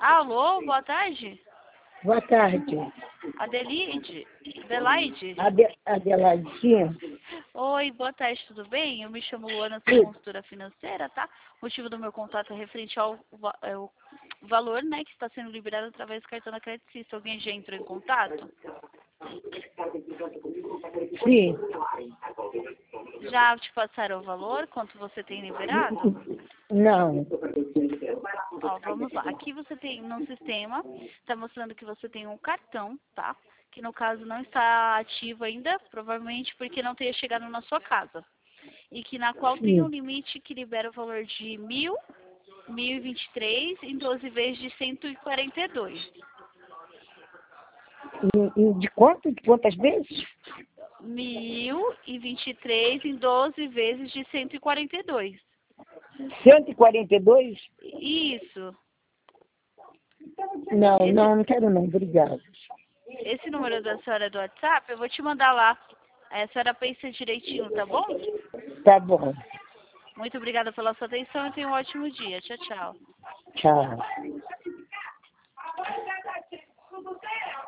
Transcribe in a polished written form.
Alô, boa tarde. Boa tarde. Adelaide? Adelaide, sim. Oi, boa tarde, tudo bem? Eu me chamo Luana, sou consultora financeira, tá? O motivo do meu contato é referente ao valor, né, que está sendo liberado através do cartão da Credit Suisse. Alguém já entrou em contato? Sim. Já te passaram o valor? Quanto você tem liberado? Não. Ó, vamos lá. Aqui você tem no sistema, está mostrando que você tem um cartão, tá? Que no caso não está ativo ainda, provavelmente porque não tenha chegado na sua casa. E que na qual tem um Sim. limite que libera o valor de 1.023 em 12 vezes de 142. De quanto? De quantas vezes? 1.023 em 12 vezes de 142. 142? Isso. Não quero não, obrigado. Esse número da senhora do WhatsApp, eu vou te mandar lá. A senhora pensa direitinho, tá bom? Tá bom. Muito obrigada pela sua atenção e tenha um ótimo dia. Tchau, tchau. Tchau.